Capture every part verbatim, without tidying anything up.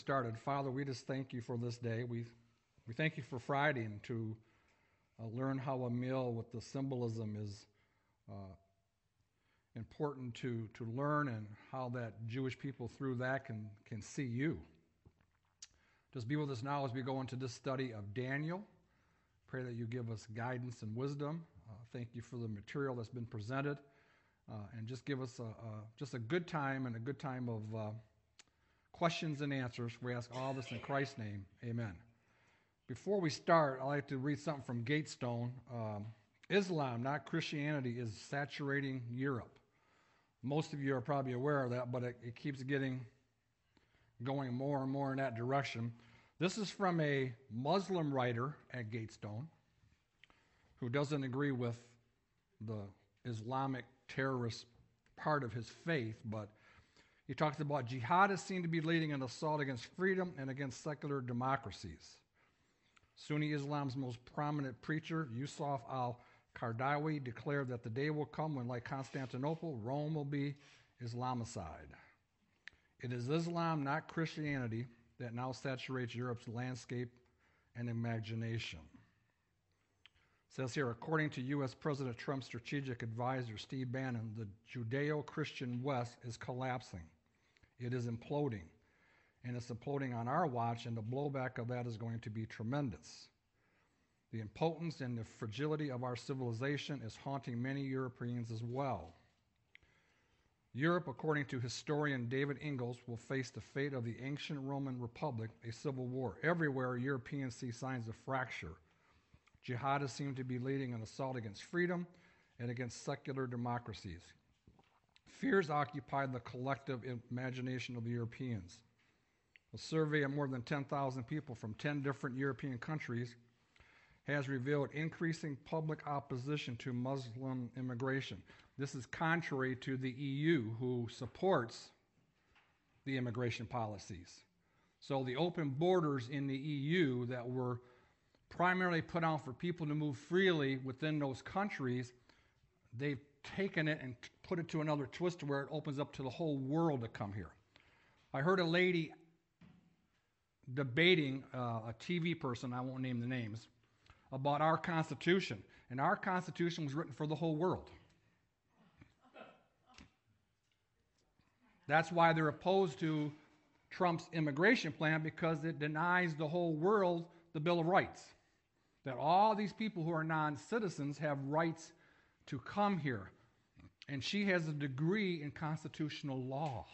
started. Father, we just thank you for this day. We we thank you for Friday and to uh, learn how a meal with the symbolism is uh, important to, to learn, and how that Jewish people through that can, can see you. Just be with us now as we go into this study of Daniel. Pray that you give us guidance and wisdom. Uh, thank you for the material that's been presented. Uh, and just give us a, a, just a good time and a good time of uh, questions and answers. We ask all this in Christ's name. Amen. Before we start, I'd like to read something from Gatestone. Um, Islam, not Christianity, is saturating Europe. Most of you are probably aware of that, but it, it keeps getting going more and more in that direction. This is from a Muslim writer at Gatestone who doesn't agree with the Islamic terrorist part of his faith, but he talks about jihadists seem to be leading an assault against freedom and against secular democracies. Sunni Islam's most prominent preacher, Yusuf al-Qaradawi, declared that the day will come when, like Constantinople, Rome will be Islamicide. It is Islam, not Christianity, that now saturates Europe's landscape and imagination. It says here, according to U S President Trump's strategic advisor, Steve Bannon, the Judeo-Christian West is collapsing. It is imploding. And it's imploding on our watch, and the blowback of that is going to be tremendous. The impotence and the fragility of our civilization is haunting many Europeans as well. Europe, according to historian David Ingalls, will face the fate of the ancient Roman Republic, a civil war. Everywhere, Europeans see signs of fracture. Jihadists seem to be leading an assault against freedom and against secular democracies. Fears occupy the collective imagination of the Europeans. A survey of more than ten thousand people from ten different European countries has revealed increasing public opposition to Muslim immigration. This is contrary to the E U, who supports the immigration policies. So the open borders in the E U that were primarily put out for people to move freely within those countries, they've taken it and put it to another twist where it opens up to the whole world to come here. I heard a lady debating uh, a T V person, I won't name the names, about our Constitution. And our Constitution was written for the whole world. That's why they're opposed to Trump's immigration plan, because it denies the whole world the Bill of Rights. That all these people who are non-citizens have rights to come here. And she has a degree in constitutional law.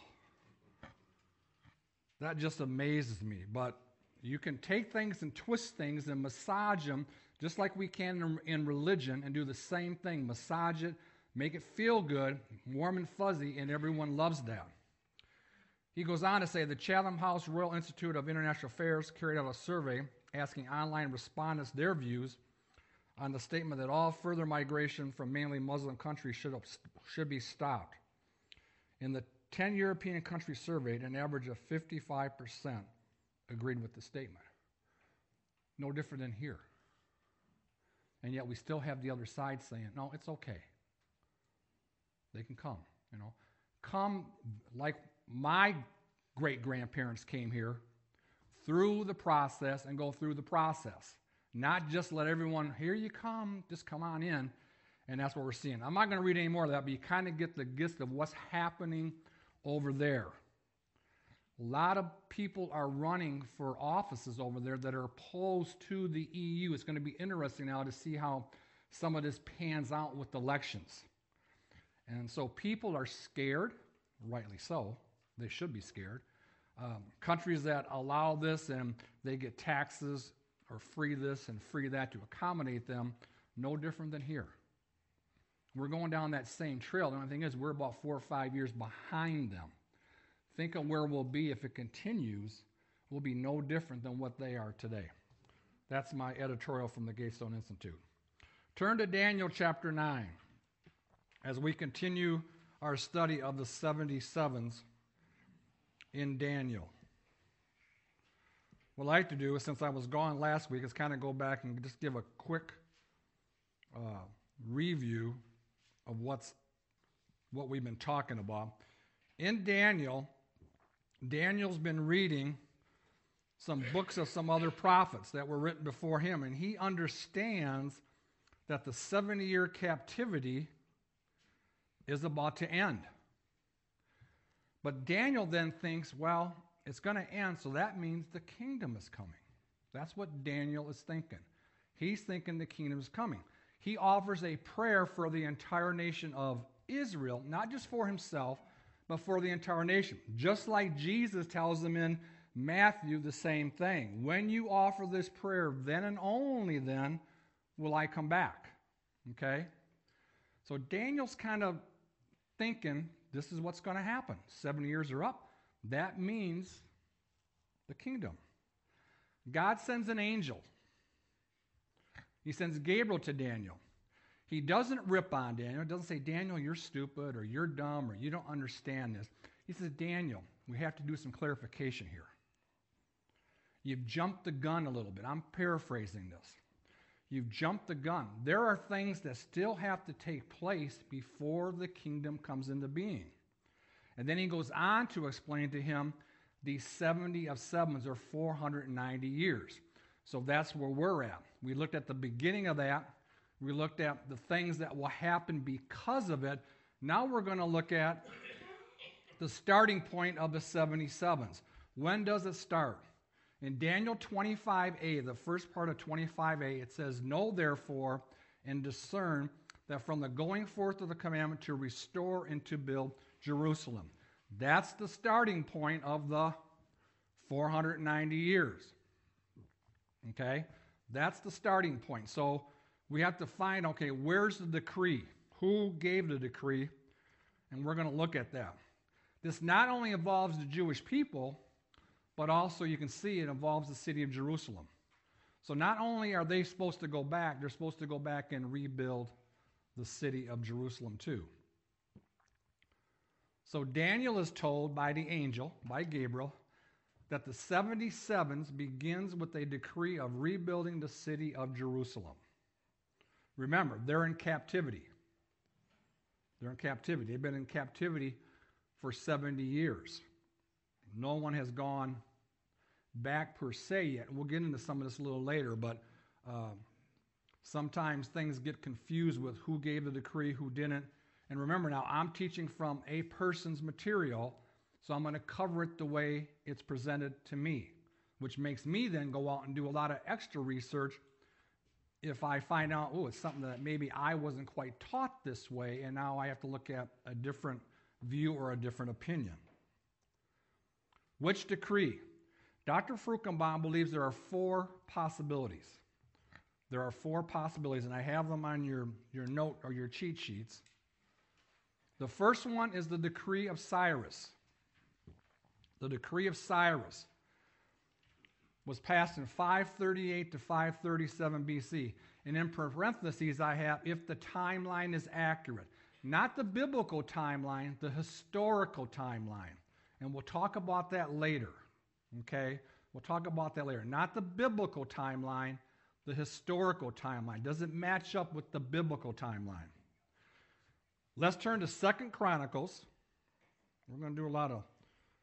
That just amazes me. But you can take things and twist things and massage them just like we can in, in religion, and do the same thing. Massage it, make it feel good, warm and fuzzy, and everyone loves that. He goes on to say, the Chatham House Royal Institute of International Affairs carried out a survey asking online respondents their views on the statement that all further migration from mainly Muslim countries should, should be stopped. In the ten European countries surveyed, an average of fifty-five percent agreed with the statement. No different than here. And yet we still have the other side saying, no, it's okay. They can come, you know. Come like my great-grandparents came here, through the process, and go through the process. Not just let everyone, here you come, just come on in. And that's what we're seeing. I'm not going to read any more of that, but you kind of get the gist of what's happening over there. A lot of people are running for offices over there that are opposed to the E U. It's going to be interesting now to see how some of this pans out with elections. And so people are scared, rightly so. They should be scared. Um, countries that allow this and they get taxes or free this and free that to accommodate them, no different than here. We're going down that same trail. The only thing is we're about four or five years behind them. Think of where we'll be if it continues. We'll be no different than what they are today. That's my editorial from the Gatestone Institute. Turn to Daniel chapter nine as we continue our study of the seventy-sevens in Daniel. What I'd like to do, since I was gone last week, is kind of go back and just give a quick uh, review of what's what we've been talking about. In Daniel, Daniel's been reading some books of some other prophets that were written before him, and he understands that the seventy-year captivity is about to end. But Daniel then thinks, well, it's going to end, so that means the kingdom is coming. That's what Daniel is thinking. He's thinking the kingdom is coming. He offers a prayer for the entire nation of Israel, not just for himself, but for the entire nation. Just like Jesus tells them in Matthew the same thing. When you offer this prayer, then and only then will I come back. Okay? So Daniel's kind of thinking this is what's going to happen. Seven years are up. That means the kingdom. God sends an angel. He sends Gabriel to Daniel. He doesn't rip on Daniel. He doesn't say, Daniel, you're stupid, or you're dumb, or you don't understand this. He says, Daniel, we have to do some clarification here. You've jumped the gun a little bit. I'm paraphrasing this. You've jumped the gun. There are things that still have to take place before the kingdom comes into being. And then he goes on to explain to him these seventy of sevens, or four hundred ninety years. So that's where we're at. We looked at the beginning of that. We looked at the things that will happen because of it. Now we're going to look at the starting point of the seventy-sevens. When does it start? In Daniel twenty-five a, the first part of twenty-five a, it says, Know therefore and discern that from the going forth of the commandment to restore and to build Jerusalem. That's the starting point of the four hundred ninety years. Okay? That's the starting point. So we have to find, okay, where's the decree? Who gave the decree? And we're going to look at that. This not only involves the Jewish people, but also you can see it involves the city of Jerusalem. So not only are they supposed to go back, they're supposed to go back and rebuild the city of Jerusalem too. So Daniel is told by the angel, by Gabriel, that the seventy-sevens begins with a decree of rebuilding the city of Jerusalem. Remember, they're in captivity. They're in captivity. They've been in captivity for seventy years. No one has gone back per se yet. We'll get into some of this a little later, but uh, sometimes things get confused with who gave the decree, who didn't. And remember now, I'm teaching from a person's material, so I'm going to cover it the way it's presented to me, which makes me then go out and do a lot of extra research if I find out, oh, it's something that maybe I wasn't quite taught this way, and now I have to look at a different view or a different opinion. Which decree? Doctor Frukenbaum believes there are four possibilities. There are four possibilities, and I have them on your, your note or your cheat sheets. The first one is the decree of Cyrus. The decree of Cyrus was passed in five thirty-eight to five thirty-seven B C. And in parentheses I have, if the timeline is accurate. Not the biblical timeline, the historical timeline. And we'll talk about that later. Okay? We'll talk about that later. Not the biblical timeline, the historical timeline. Does it match up with the biblical timeline? Let's turn to Second Chronicles. We're going to do a lot of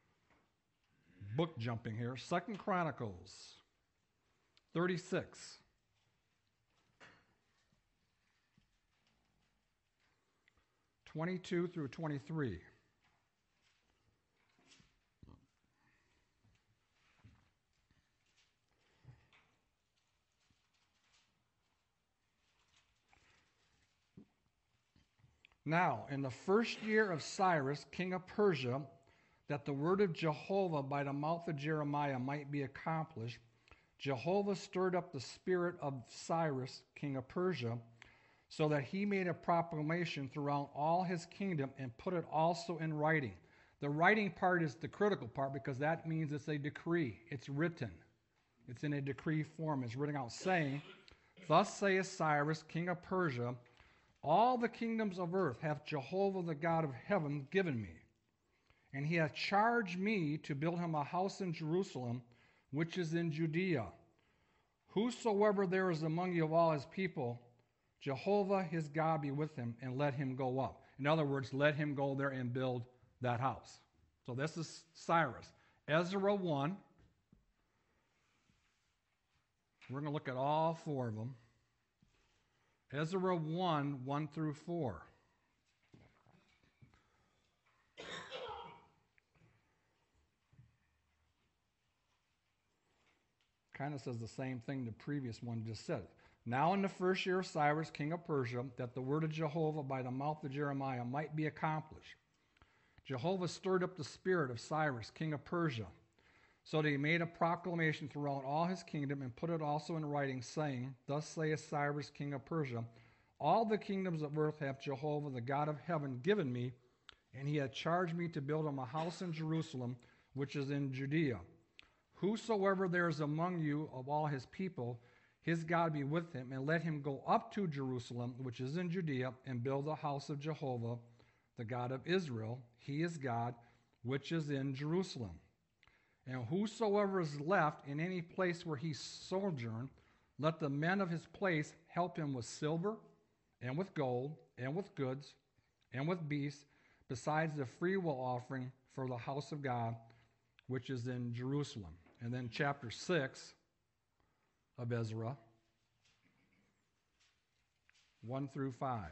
book jumping here. Second Chronicles thirty-six. twenty-two through twenty-three. Now, in the first year of Cyrus, king of Persia, that the word of Jehovah by the mouth of Jeremiah might be accomplished, Jehovah stirred up the spirit of Cyrus, king of Persia, so that he made a proclamation throughout all his kingdom and put it also in writing. The writing part is the critical part because that means it's a decree. It's written. It's in a decree form. It's written out saying, Thus saith Cyrus, king of Persia, all the kingdoms of earth hath Jehovah the God of heaven given me. And he hath charged me to build him a house in Jerusalem, which is in Judea. Whosoever there is among you of all his people, Jehovah his God be with him, and let him go up. In other words, let him go there and build that house. So this is Cyrus. Ezra one, We're going to look at all four of them. Ezra one, one through four. Kind of says the same thing the previous one just said. Now in the first year of Cyrus, king of Persia, that the word of Jehovah by the mouth of Jeremiah might be accomplished. Jehovah stirred up the spirit of Cyrus, king of Persia, so that he made a proclamation throughout all his kingdom and put it also in writing, saying, Thus saith Cyrus, king of Persia, all the kingdoms of earth hath Jehovah, the God of heaven, given me, and he hath charged me to build him a house in Jerusalem, which is in Judea. Whosoever there is among you of all his people, his God be with him, and let him go up to Jerusalem, which is in Judea, and build the house of Jehovah, the God of Israel. He is God, which is in Jerusalem. And whosoever is left in any place where he sojourn, let the men of his place help him with silver, and with gold, and with goods, and with beasts, besides the freewill offering for the house of God, which is in Jerusalem. And then chapter six of Ezra, one through five.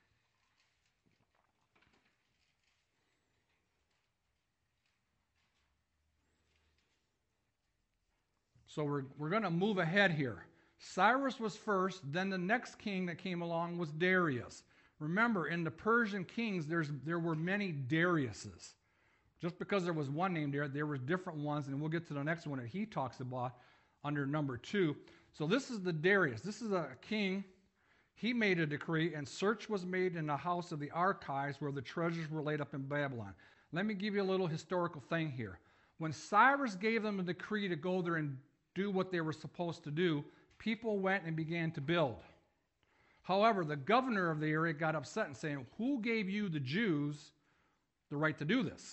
So we're, we're going to move ahead here. Cyrus was first, then the next king that came along was Darius. Remember, in the Persian kings, there's, there were many Dariuses. Just because there was one named there, there were different ones, and we'll get to the next one that he talks about under number two. So this is the Darius. This is a king. He made a decree, and search was made in the house of the archives where the treasures were laid up in Babylon. Let me give you a little historical thing here. When Cyrus gave them a decree to go there and do what they were supposed to do, people went and began to build. However, the governor of the area got upset and saying, who gave you, the Jews, the right to do this?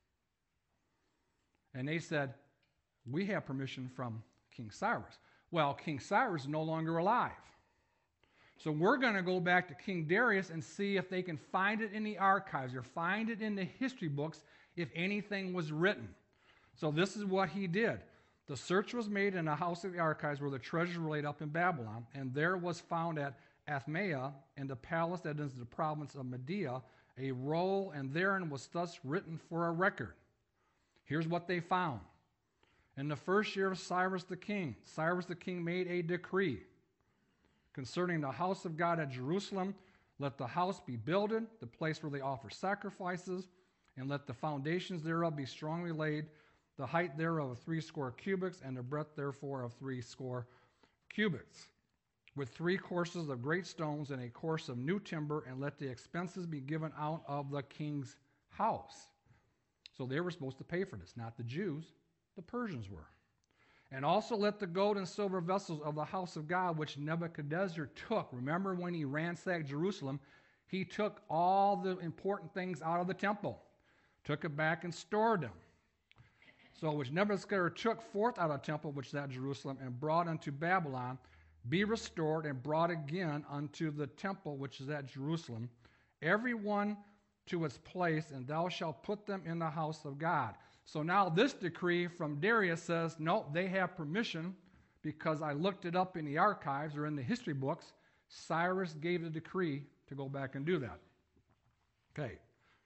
And they said, we have permission from King Cyrus. Well, King Cyrus is no longer alive. So we're going to go back to King Darius and see if they can find it in the archives or find it in the history books if anything was written. So this is what he did. The search was made in the house of the archives where the treasures were laid up in Babylon, and there was found at Athmea in the palace that is the province of Media a roll, and therein was thus written for a record. Here's what they found. In the first year of Cyrus the king, Cyrus the king made a decree concerning the house of God at Jerusalem. Let the house be builded, the place where they offer sacrifices, and let the foundations thereof be strongly laid, the height thereof of three score cubits, and the breadth therefore of three score cubits, with three courses of great stones and a course of new timber, and let the expenses be given out of the king's house. So they were supposed to pay for this, not the Jews, the Persians were. And also let the gold and silver vessels of the house of God, which Nebuchadnezzar took. Remember when he ransacked Jerusalem, he took all the important things out of the temple, took it back and stored them. So which Nebuchadnezzar took forth out of the temple, which is at Jerusalem, and brought unto Babylon, be restored and brought again unto the temple, which is at Jerusalem, every one to its place, and thou shalt put them in the house of God. So now this decree from Darius says, no, they have permission because I looked it up in the archives or in the history books. Cyrus gave the decree to go back and do that. Okay.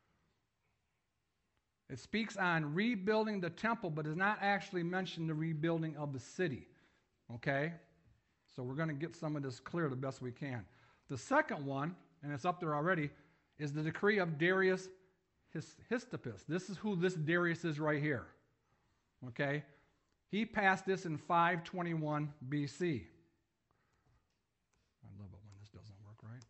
It speaks on rebuilding the temple, but does not actually mention the rebuilding of the city. Okay? So we're going to get some of this clear the best we can. The second one, and it's up there already, is the decree of Darius Histippus. This is who this Darius is right here. Okay? He passed this in five twenty-one B C. I love it when this doesn't work right.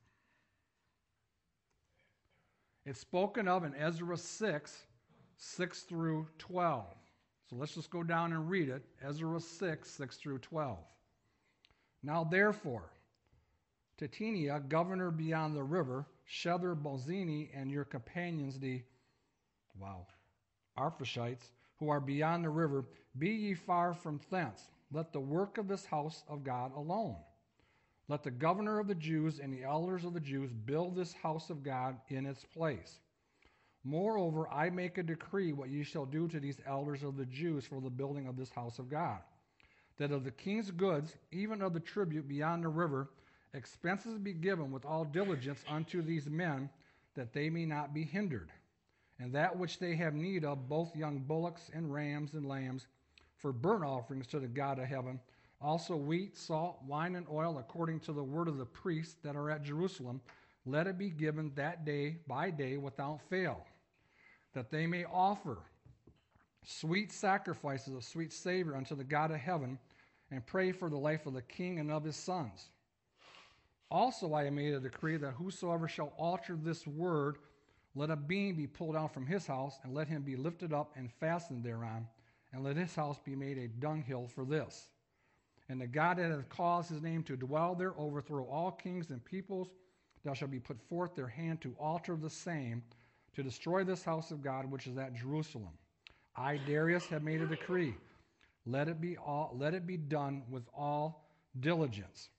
It's spoken of in Ezra six, six through twelve. So let's just go down and read it. Ezra six, six through twelve. Now therefore, Titania, governor beyond the river, Shether Bozini, and your companions, the, wow, Arphaxites, who are beyond the river, be ye far from thence. Let the work of this house of God alone. Let the governor of the Jews and the elders of the Jews build this house of God in its place. Moreover, I make a decree what ye shall do to these elders of the Jews for the building of this house of God. that of the king's goods, even of the tribute beyond the river, expenses be given with all diligence unto these men, that they may not be hindered. And that which they have need of, both young bullocks and rams and lambs, for burnt offerings to the God of heaven, also wheat, salt, wine, and oil, according to the word of the priests that are at Jerusalem, let it be given that day by day without fail, that they may offer sweet sacrifices of sweet savor unto the God of heaven, and pray for the life of the king and of his sons. Also I have made a decree that whosoever shall alter this word, let a beam be pulled out from his house, and let him be lifted up and fastened thereon, and let his house be made a dunghill for this. And the God that hath caused his name to dwell there overthrow all kings and peoples, that shall be put forth their hand to alter the same, to destroy this house of God which is at Jerusalem. I, Darius, have made a decree. Let it be all, let it be done with all diligence.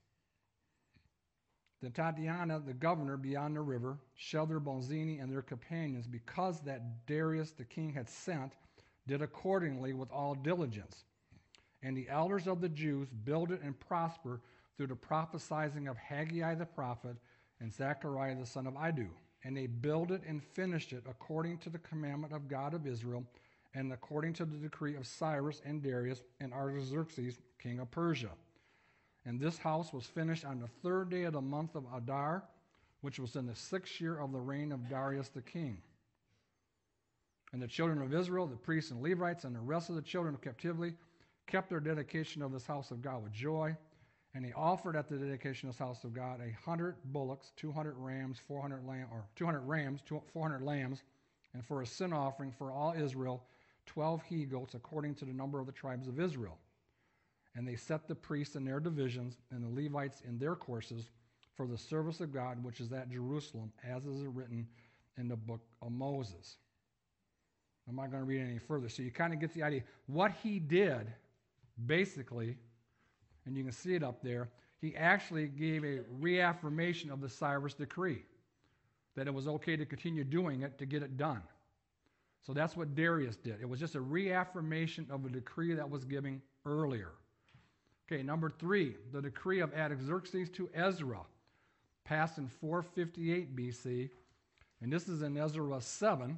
Then Tatiana, the governor beyond the river, Shelder Bonzini and their companions, because that Darius the king had sent, did accordingly with all diligence. And the elders of the Jews builded and prospered through the prophesying of Haggai the prophet and Zechariah the son of Iddo. And they builded and finished it according to the commandment of God of Israel, and according to the decree of Cyrus and Darius and Artaxerxes, king of Persia. And this house was finished on the third day of the month of Adar, which was in the sixth year of the reign of Darius the king. And the children of Israel, the priests and Levites, and the rest of the children of captivity, kept their dedication of this house of God with joy. And they offered at the dedication of this house of God a hundred bullocks, two hundred rams, four hundred lamb, or two hundred rams, four hundred lambs, and for a sin offering for all Israel, twelve he goats, according to the number of the tribes of Israel. And they set the priests in their divisions, and the Levites in their courses, for the service of God, which is at Jerusalem, as is written in the book of Moses. I'm not going to read any further. So you kind of get the idea. What he did, basically, and you can see it up there, he actually gave a reaffirmation of the Cyrus decree, that it was okay to continue doing it to get it done. So that's what Darius did. It was just a reaffirmation of a decree that was given earlier. Okay, number three, the decree of Artaxerxes to Ezra, passed in four fifty-eight B C, and this is in Ezra seven,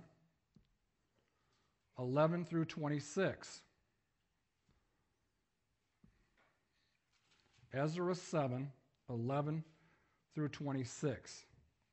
eleven through twenty-six. Ezra seven, eleven through twenty-six.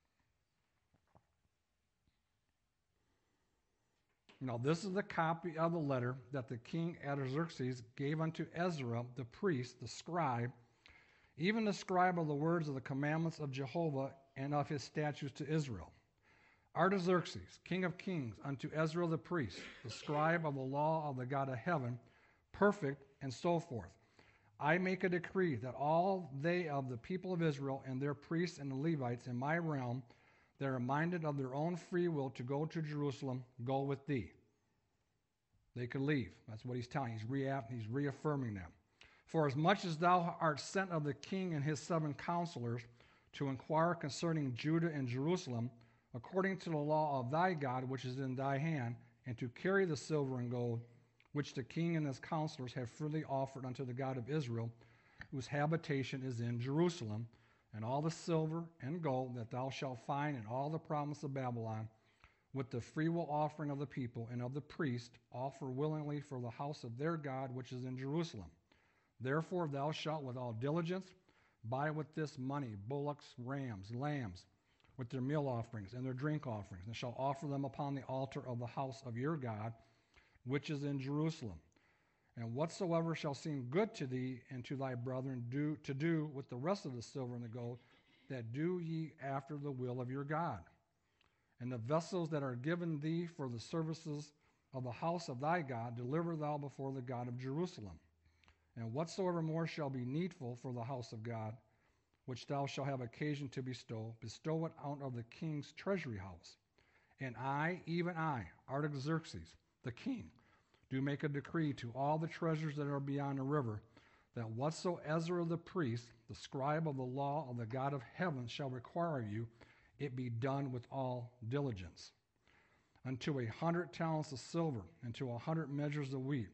Now, this is the copy of the letter that the king Artaxerxes gave unto Ezra, the priest, the scribe, even the scribe of the words of the commandments of Jehovah and of his statutes to Israel. Artaxerxes, king of kings, unto Ezra the priest, the scribe of the law of the God of heaven, perfect, and so forth. I make a decree that all they of the people of Israel and their priests and the Levites in my realm that are minded of their own free will to go to Jerusalem, go with thee. They could leave. That's what he's telling. He's, rea- he's reaffirming them. For as much as thou art sent of the king and his seven counselors to inquire concerning Judah and Jerusalem, according to the law of thy God which is in thy hand, and to carry the silver and gold, which the king and his counselors have freely offered unto the God of Israel, whose habitation is in Jerusalem, and all the silver and gold that thou shalt find in all the province of Babylon, with the freewill offering of the people and of the priest, offer willingly for the house of their God which is in Jerusalem. Therefore thou shalt with all diligence buy with this money bullocks, rams, lambs, with their meal offerings and their drink offerings, and shalt offer them upon the altar of the house of your God, which is in Jerusalem. And whatsoever shall seem good to thee and to thy brethren do to do with the rest of the silver and the gold, that do ye after the will of your God. And the vessels that are given thee for the services of the house of thy God, deliver thou before the God of Jerusalem. And whatsoever more shall be needful for the house of God, which thou shalt have occasion to bestow, bestow it out of the king's treasury house. And I, even I, Artaxerxes, the king, do make a decree to all the treasures that are beyond the river, that whatso Ezra the priest, the scribe of the law of the God of heaven, shall require of you, it be done with all diligence. Unto a hundred talents of silver, and to a hundred measures of wheat,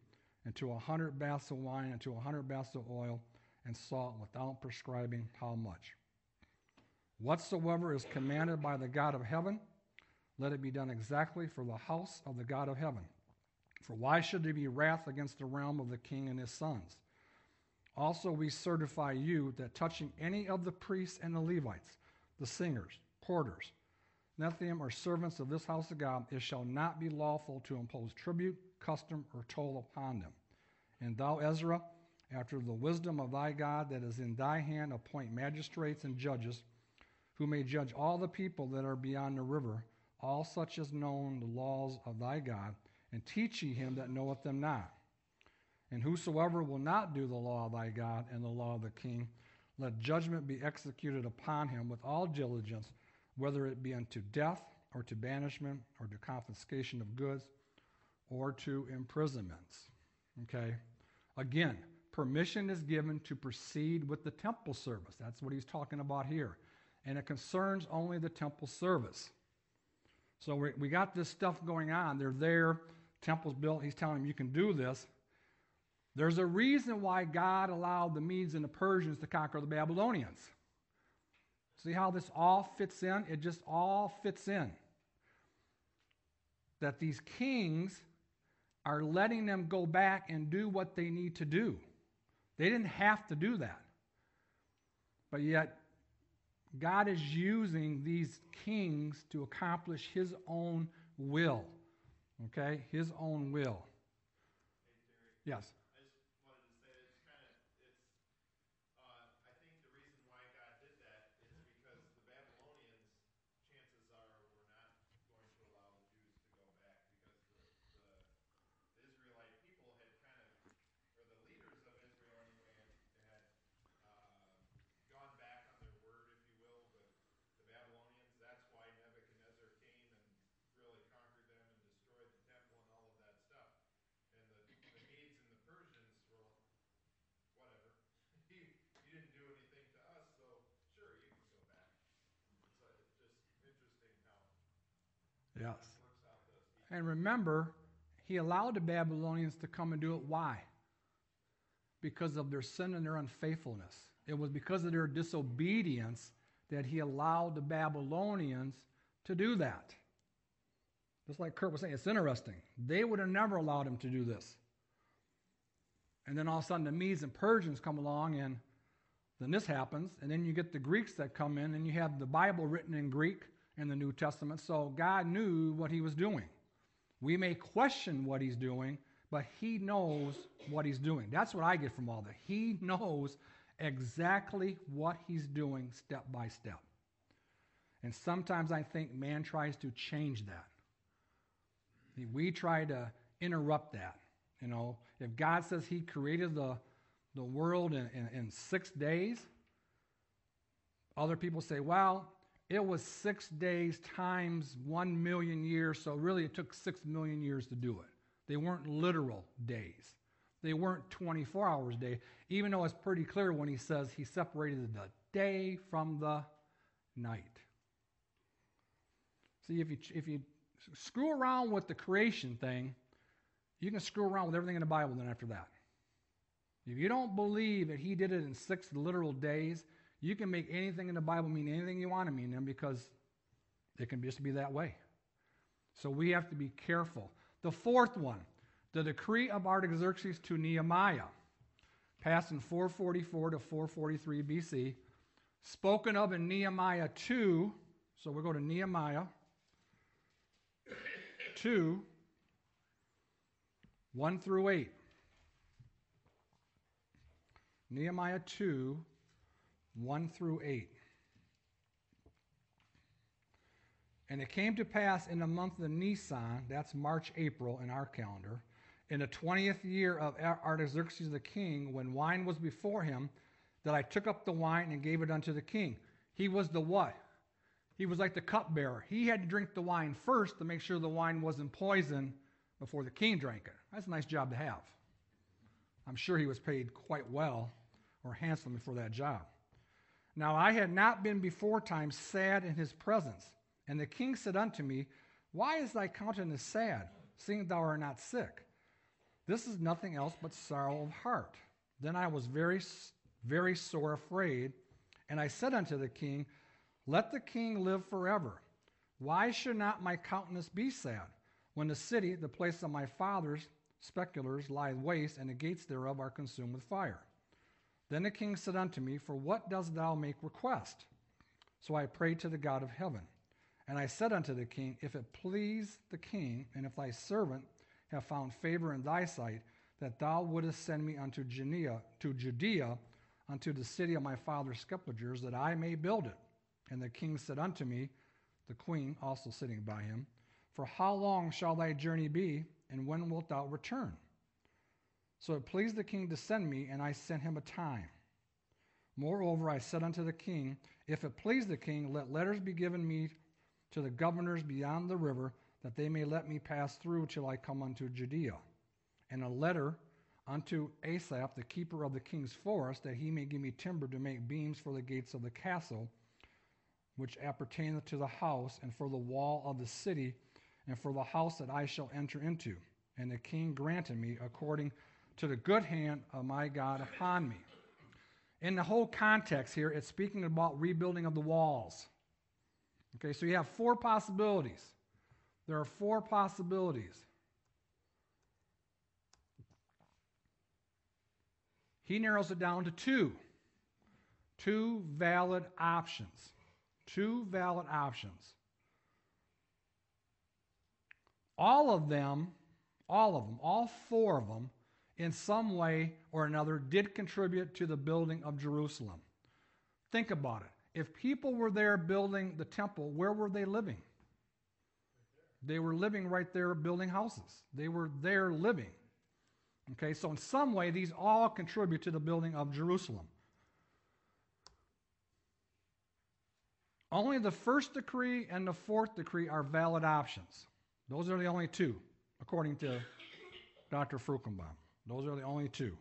and to a hundred baths of wine, and to a hundred baths of oil and salt, without prescribing how much. Whatsoever is commanded by the God of heaven, let it be done exactly for the house of the God of heaven. For why should there be wrath against the realm of the king and his sons? Also we certify you that touching any of the priests and the Levites, the singers, porters, Nethium, or servants of this house of God, it shall not be lawful to impose tribute, custom, or toll upon them. And thou, Ezra, after the wisdom of thy God that is in thy hand, appoint magistrates and judges, who may judge all the people that are beyond the river, all such as know the laws of thy God, and teach ye him that knoweth them not. And whosoever will not do the law of thy God and the law of the king, let judgment be executed upon him with all diligence, whether it be unto death, or to banishment, or to confiscation of goods, or to imprisonments. Okay? Again, permission is given to proceed with the temple service. That's what he's talking about here. And it concerns only the temple service. So we, we got this stuff going on. They're there. Temple's built. He's telling them you can do this. There's a reason why God allowed the Medes and the Persians to conquer the Babylonians. See how this all fits in? It just all fits in. That these kings are letting them go back and do what they need to do. They didn't have to do that. But yet, God is using these kings to accomplish his own will. Okay? His own will. Hey, Terry. Yes. I just wanted to say it's kind of, it's, uh, I think the reason why God did that is because the Babylonians, chances are, were not going to allow the Jews to go back because the, the, the Israelite people had kind of, or the leaders of Israel anyway, had, had uh, gone back on their word, if you will, with the Babylonians. That's why Nebuchadnezzar came and really conquered them and destroyed the temple and all of that stuff. And the, the Medes and the Persians were whatever. you, you didn't do anything to us, so sure, you can go back. So it's just interesting how Yes. it works out those people. And remember, he allowed the Babylonians to come and do it. Why? Because of their sin and their unfaithfulness. It was because of their disobedience that he allowed the Babylonians to do that. Just like Kurt was saying, it's interesting. They would have never allowed him to do this. And then all of a sudden the Medes and Persians come along, and then this happens. And then you get the Greeks that come in, and you have the Bible written in Greek in the New Testament. So God knew what he was doing. We may question what he's doing, but he knows what he's doing. That's what I get from all that. He knows exactly what he's doing step by step. And sometimes I think man tries to change that. We try to interrupt that. You know, if God says he created the, the world in, in, in six days, other people say, well, it was six days times one million years, so really it took six million years to do it. They weren't literal days. They weren't twenty-four hours a day, even though it's pretty clear when he says he separated the day from the night. See, if you if you screw around with the creation thing, you can screw around with everything in the Bible then after that. If you don't believe that he did it in six literal days, you can make anything in the Bible mean anything you want to mean them, because it can just be that way. So we have to be careful. The fourth one, the decree of Artaxerxes to Nehemiah, passed in four forty-four to four forty-three B C, spoken of in Nehemiah two, so we'll go to Nehemiah two, one through eight. Nehemiah two, one through eight. And it came to pass in the month of Nisan, that's March, April in our calendar, in the twentieth year of Artaxerxes the king, when wine was before him, that I took up the wine and gave it unto the king. He was the what? He was like the cupbearer. He had to drink the wine first to make sure the wine wasn't poison before the king drank it. That's a nice job to have. I'm sure he was paid quite well or handsomely for that job. Now I had not been before time sad in his presence. And the king said unto me, why is thy countenance sad, seeing thou art not sick? This is nothing else but sorrow of heart. Then I was very, very sore afraid, and I said unto the king, Let the king live forever. Why should not my countenance be sad, when the city, the place of my fathers' speculars, lieth waste, and the gates thereof are consumed with fire? Then the king said unto me, For what dost thou make request? So I prayed to the God of heaven. And I said unto the king, If it please the king, and if thy servant have found favor in thy sight, that thou wouldest send me unto Judea, to Judea, unto the city of my father's sepulchres, that I may build it. And the king said unto me, the queen also sitting by him, For how long shall thy journey be, and when wilt thou return? So it pleased the king to send me, and I sent him a time. Moreover, I said unto the king, If it please the king, let letters be given me to the governors beyond the river, that they may let me pass through till I come unto Judea. And a letter unto Asaph, the keeper of the king's forest, that he may give me timber to make beams for the gates of the castle, which appertaineth to the house, and for the wall of the city, and for the house that I shall enter into. And the king granted me according to the good hand of my God upon me. In the whole context here, it's speaking about rebuilding of the walls. Okay, so you have four possibilities. There are four possibilities. He narrows it down to two. Two valid options. Two valid options. All of them, all of them, all four of them, in some way or another, did contribute to the building of Jerusalem. Think about it. If people were there building the temple, where were they living? They were living right there building houses. They were there living. Okay, so in some way, these all contribute to the building of Jerusalem. Only the first decree and the fourth decree are valid options. Those are the only two, according to Doctor Frukenbaum. Those are the only two.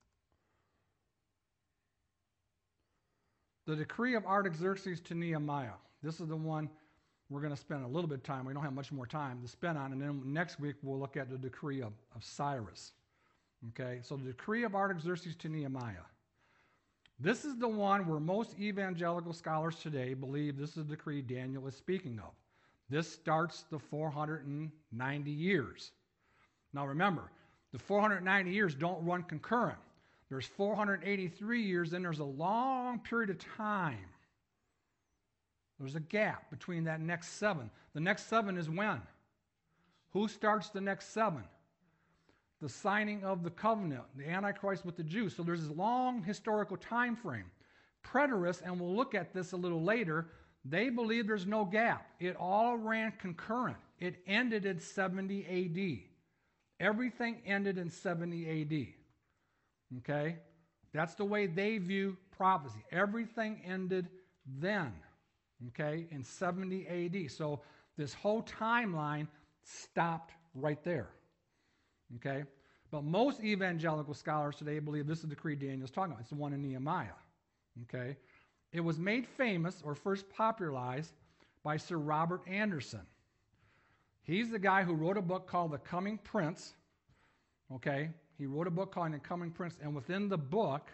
The decree of Artaxerxes to Nehemiah. This is the one we're going to spend a little bit of time. We don't have much more time to spend on. And then next week, we'll look at the decree of, of Cyrus. Okay, so the decree of Artaxerxes to Nehemiah. This is the one where most evangelical scholars today believe this is the decree Daniel is speaking of. This starts the four hundred ninety years. Now remember, the four hundred ninety years don't run concurrent. There's four hundred eighty-three years, then there's a long period of time. There's a gap between that next seven. The next seven is when? Who starts the next seven? The signing of the covenant, the Antichrist with the Jews. So there's this long historical time frame. Preterists, and we'll look at this a little later, they believe there's no gap. It all ran concurrent. It ended in seventy A D. Everything ended in seventy A D. Okay? That's the way they view prophecy. Everything ended then. Okay? In seventy A D. So this whole timeline stopped right there. Okay? But most evangelical scholars today believe this is the decree Daniel's talking about. It's the one in Nehemiah. Okay? It was made famous or first popularized by Sir Robert Anderson. He's the guy who wrote a book called The Coming Prince. Okay? He wrote a book called The Coming Prince, and within the book,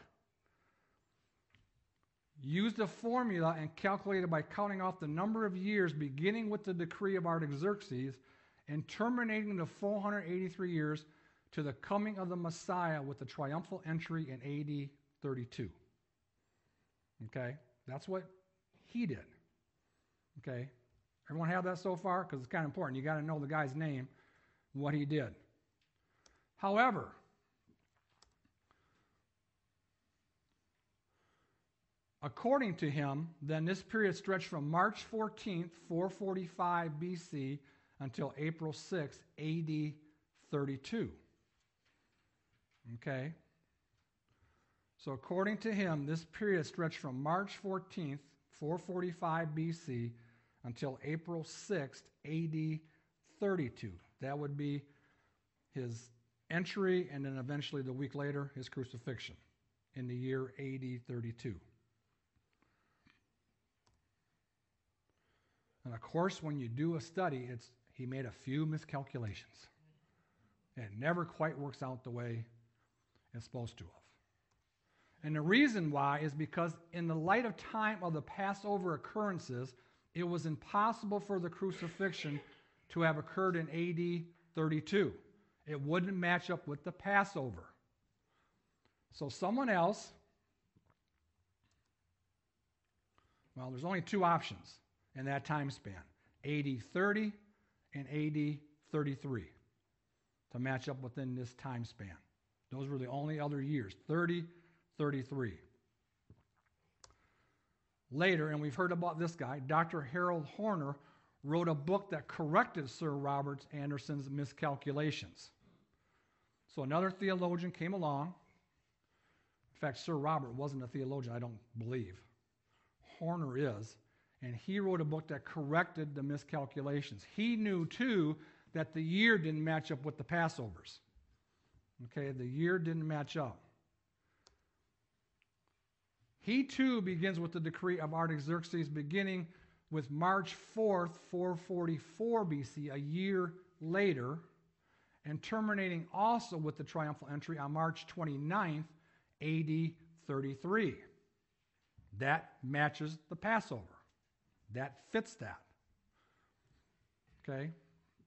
used a formula and calculated by counting off the number of years beginning with the decree of Artaxerxes and terminating the four hundred eighty-three years to the coming of the Messiah with the triumphal entry in A D thirty-two. Okay? That's what he did. Okay? Everyone have that so far? Because it's kind of important. You got to know the guy's name and what he did. However, according to him, then this period stretched from March fourteenth, four forty-five B C, until April sixth, A D thirty-two. Okay? So according to him, this period stretched from March fourteenth, four forty-five B C, until April sixth, A D thirty-two. That would be his entry, and then eventually the week later, his crucifixion in the year A D thirty-two. And of course, when you do a study, it's he made a few miscalculations. And it never quite works out the way it's supposed to have. And the reason why is because in the light of time of the Passover occurrences, it was impossible for the crucifixion to have occurred in A D thirty-two. It wouldn't match up with the Passover. So someone else, well, there's only two options in that time span, A D thirty and A D thirty-three, to match up within this time span. Those were the only other years, thirty, thirty-three. Later, and we've heard about this guy, Doctor Harold Horner wrote a book that corrected Sir Robert Anderson's miscalculations. So another theologian came along. In fact, Sir Robert wasn't a theologian, I don't believe. Horner is. And he wrote a book that corrected the miscalculations. He knew, too, that the year didn't match up with the Passovers. Okay, the year didn't match up. He, too, begins with the decree of Artaxerxes, beginning with March fourth, four forty-four B C, a year later, and terminating also with the triumphal entry on March twenty-ninth, A D thirty-three. That matches the Passover. That fits that. Okay?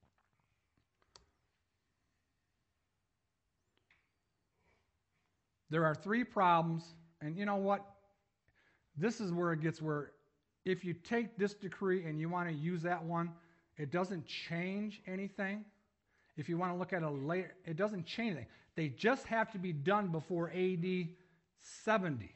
There are three problems, and you know what? This is where it gets where if you take this decree and you want to use that one, it doesn't change anything. If you want to look at it later, it doesn't change anything. They just have to be done before A D seventy.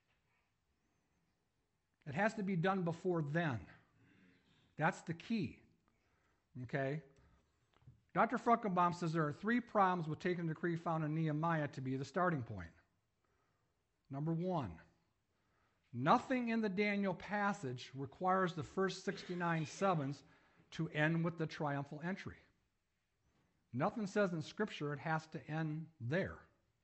It has to be done before then. That's the key. Okay? Doctor Fruckenbaum says there are three problems with taking the decree found in Nehemiah to be the starting point. Number one, nothing in the Daniel passage requires the first sixty-nine sevens to end with the triumphal entry. Nothing says in Scripture it has to end there.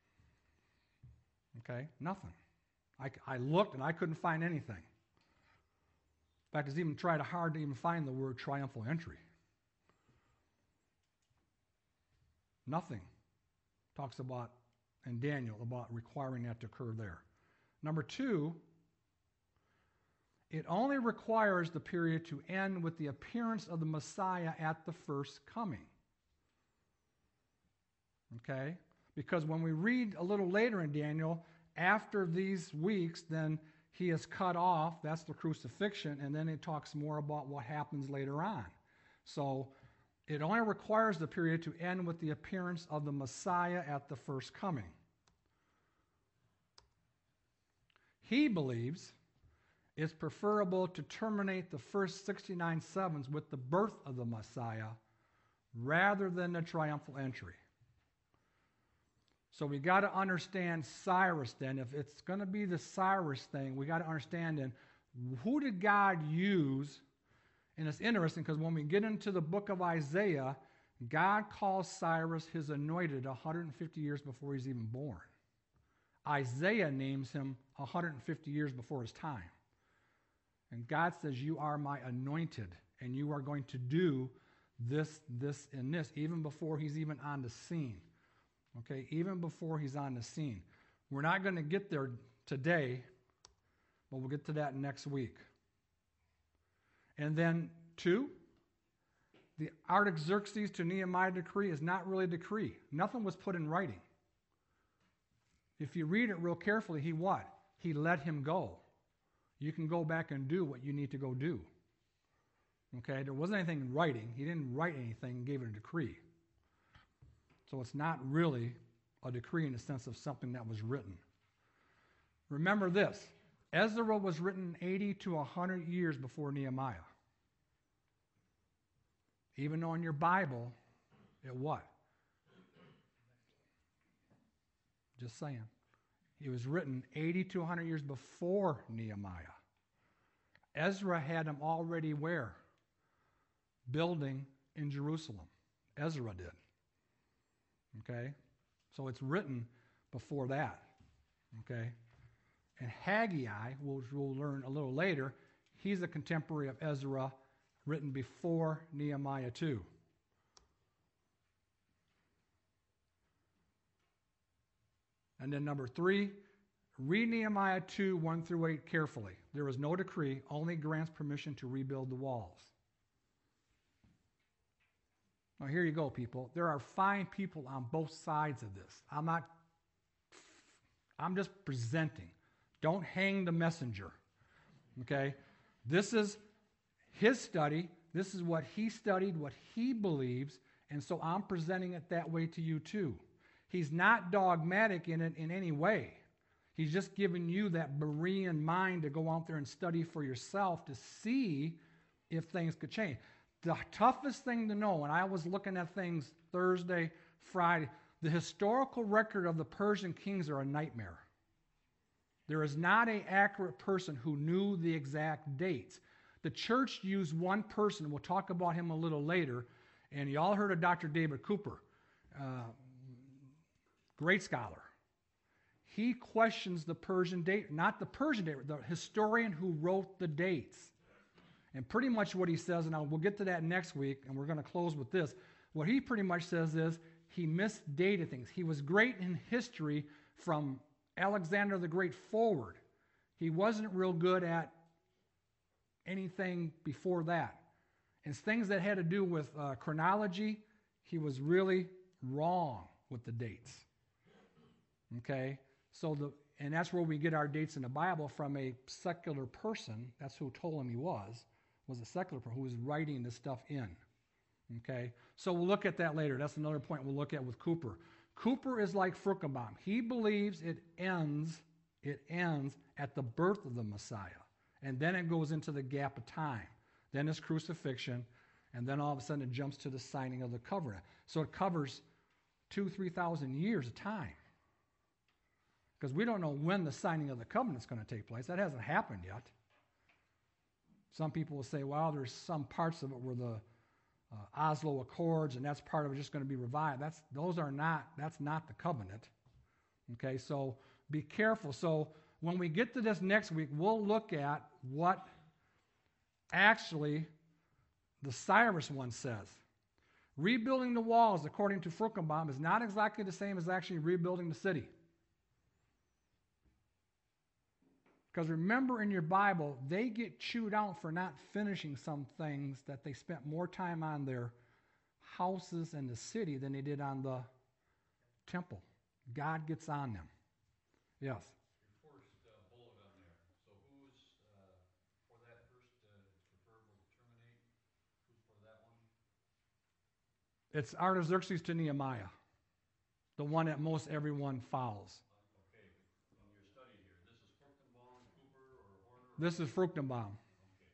Okay? Nothing. I, I looked and I couldn't find anything. In fact, I even tried hard to even find the word triumphal entry. Nothing talks about, in Daniel, about requiring that to occur there. Number two, it only requires the period to end with the appearance of the Messiah at the first coming. Okay? Because when we read a little later in Daniel, after these weeks, then he is cut off. That's the crucifixion. And then it talks more about what happens later on. So it only requires the period to end with the appearance of the Messiah at the first coming. He believes it's preferable to terminate the first sixty-nine sevens with the birth of the Messiah rather than the triumphal entry. So we got to understand Cyrus then. If it's going to be the Cyrus thing, we got to understand then who did God use? And it's interesting because when we get into the book of Isaiah, God calls Cyrus his anointed one hundred fifty years before he's even born. Isaiah names him one hundred fifty years before his time. And God says, you are my anointed, and you are going to do this, this, and this, even before he's even on the scene. Okay, even before he's on the scene. We're not going to get there today, but we'll get to that next week. And then, two, the Artaxerxes to Nehemiah decree is not really a decree. Nothing was put in writing. If you read it real carefully, he what? He let him go. You can go back and do what you need to go do. Okay, there wasn't anything in writing. He didn't write anything and gave it a decree. So it's not really a decree in the sense of something that was written. Remember this, Ezra was written eighty to one hundred years before Nehemiah. Even though in your Bible, it what? Just saying. It was written eighty to one hundred years before Nehemiah. Ezra had him already where? Building in Jerusalem. Ezra did. Okay? So it's written before that. Okay? And Haggai, which we'll learn a little later, he's a contemporary of Ezra, written before Nehemiah too. And then number three, read Nehemiah two, one through eight carefully. There is no decree, only grants permission to rebuild the walls. Now here you go, people. There are fine people on both sides of this. I'm not, I'm just presenting. Don't hang the messenger. Okay? This is his study. This is what he studied, what he believes, and so I'm presenting it that way to you too. He's not dogmatic in it in any way. He's just giving you that Berean mind to go out there and study for yourself to see if things could change. The toughest thing to know, when I was looking at things Thursday, Friday, the historical record of the Persian kings are a nightmare. There is not an accurate person who knew the exact dates. The church used one person. We'll talk about him a little later. And you all heard of Doctor David Cooper, uh, great scholar. He questions the Persian date, not the Persian date, the historian who wrote the dates. And pretty much what he says, and I'll, we'll get to that next week, and we're going to close with this. What he pretty much says is he misdated things. He was great in history from Alexander the Great forward. He wasn't real good at anything before that. And things that had to do with uh, chronology, he was really wrong with the dates. Okay? So the and that's where we get our dates in the Bible from a secular person. That's who told him he was, was a secular person who was writing this stuff in. Okay? So we'll look at that later. That's another point we'll look at with Cooper. Cooper is like Fruchtenbaum. He believes it ends, it ends at the birth of the Messiah. And then it goes into the gap of time. Then his crucifixion, and then all of a sudden it jumps to the signing of the covenant. So it covers two, three thousand years of time. Because we don't know when the signing of the covenant is going to take place. That hasn't happened yet. Some people will say, well, there's some parts of it where the uh, Oslo Accords, and that's part of it just going to be revived. That's those are not. That's not the covenant. Okay, so be careful. So when we get to this next week, we'll look at what actually the Cyrus one says. Rebuilding the walls, according to Fruchtenbaum, is not exactly the same as actually rebuilding the city. Because remember in your Bible, they get chewed out for not finishing some things that they spent more time on their houses and the city than they did on the temple. God gets on them. Yes? Your first uh, bullet on there. So who's uh, for that first, uh, it's preferable to terminate? Who's for that one? It's Artaxerxes to Nehemiah, the one that most everyone follows. Okay, in your study here, this is Fruchtenbaum, Cooper, or Horner? This is Fruchtenbaum. Okay.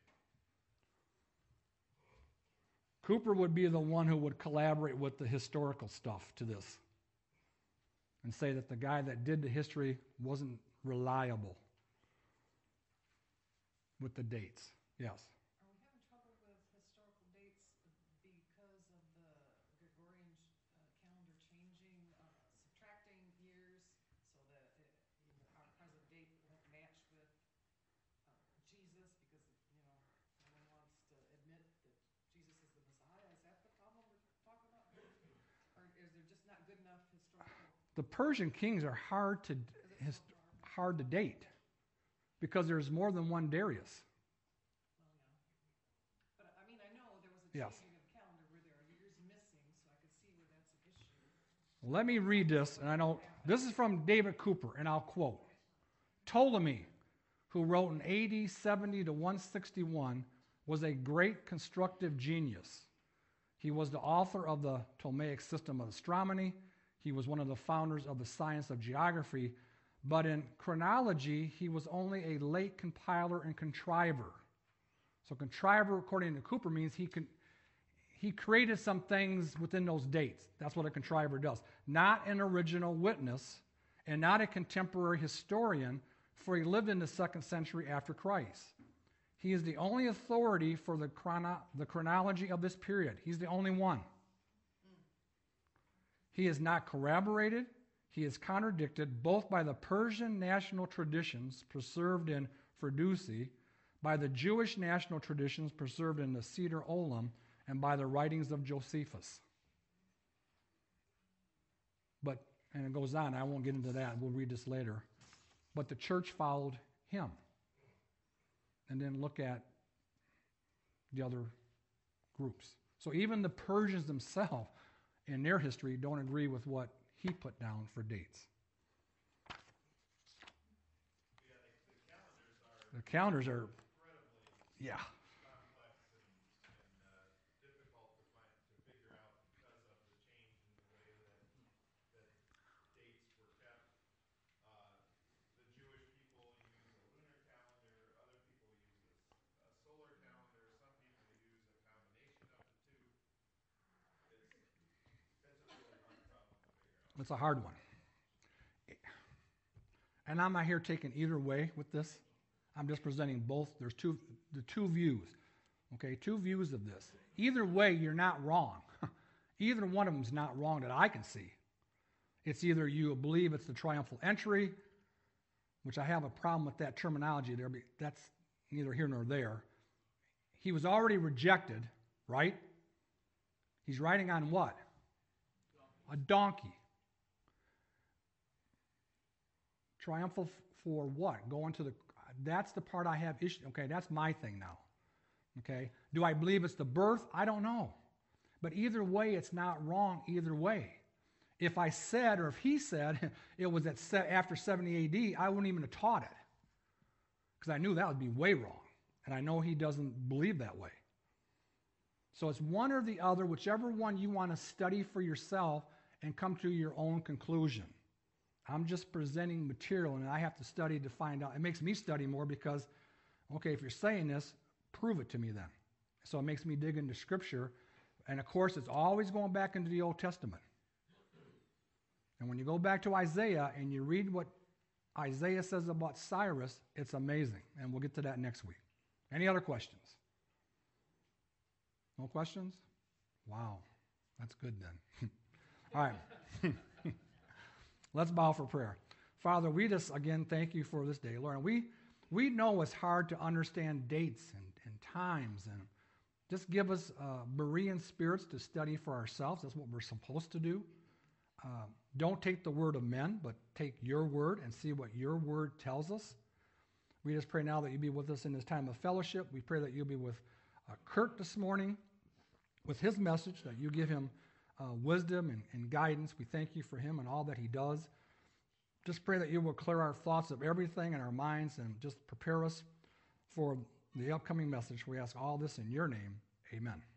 Cooper would be the one who would collaborate with the historical stuff to this and say that the guy that did the history wasn't reliable with the dates. Yes. Are we having trouble with historical dates because of the Gregorian uh, calendar changing, uh, subtracting years so that it, you know, our present date won't match with uh, Jesus because, you know, no one wants to admit that Jesus is the Messiah? Is that the problem we're talking about? Or is there just not good enough historical? The Persian kings are hard to his, hard to date because there's more than one Darius. Well, yeah. But I mean, I know there was a Yes. changing of the calendar where there are years missing, so I could see where that's an issue. Let me read this, and I know this is from David Cooper, and I'll quote. Ptolemy, who wrote in A D seventy to one sixty-one, was a great constructive genius. He was the author of the Ptolemaic system of astronomy. He was one of the founders of the science of geography. But in chronology, he was only a late compiler and contriver. So contriver, according to Cooper, means he can, he created some things within those dates. That's what a contriver does. Not an original witness and not a contemporary historian, for he lived in the second century after Christ. He is the only authority for the, chrono, the chronology of this period. He's the only one. He is not corroborated. He is contradicted both by the Persian national traditions preserved in Firdusi, by the Jewish national traditions preserved in the Seder Olam, and by the writings of Josephus. But And it goes on. I won't get into that. We'll read this later. But the church followed him. And then look at the other groups. So even the Persians themselves, in their history, don't agree with what he put down for dates. Yeah, the, the calendars are The calendars are, incredibly yeah. complex and, and uh, difficult to find to figure out because of the change in the way that that dates were kept. Uh, the Jewish people use a lunar calendar. Other people use a, a solar calendar. Some people use a combination of the two. It's that's a really hard problem to figure out. It's a hard one. And I'm not here taking either way with this. I'm just presenting both. There's two, the two views. Okay, two views of this. Either way, you're not wrong. Either one of them is not wrong that I can see. It's either you believe it's the triumphal entry, which I have a problem with that terminology there, but that's neither here nor there. He was already rejected, right? He's riding on what? A donkey. Triumphal for what? Going to the, that's the part I have issue. Okay, that's my thing now. Okay, do I believe it's the birth? I don't know. But either way, it's not wrong either way. If I said, or if he said, it was at se- after seventy A D, I wouldn't even have taught it. Because I knew that would be way wrong. And I know he doesn't believe that way. So it's one or the other, whichever one you want to study for yourself and come to your own conclusion. I'm just presenting material, and I have to study to find out. It makes me study more because, okay, if you're saying this, prove it to me then. So it makes me dig into Scripture. And, of course, it's always going back into the Old Testament. And when you go back to Isaiah and you read what Isaiah says about Cyrus, it's amazing. And we'll get to that next week. Any other questions? No questions? Wow. That's good then. All right. Let's bow for prayer. Father, we just, again, thank you for this day, Lord. And we, we know it's hard to understand dates and, and times. And just give us uh, Berean spirits to study for ourselves. That's what we're supposed to do. Uh, don't take the word of men, but take your word and see what your word tells us. We just pray now that you be with us in this time of fellowship. We pray that you'll be with uh, Kurt this morning with his message, that you give him uh, wisdom and, and guidance. We thank you for him and all that he does. Just pray that you will clear our thoughts of everything in our minds and just prepare us for the upcoming message. We ask all this in your name. Amen.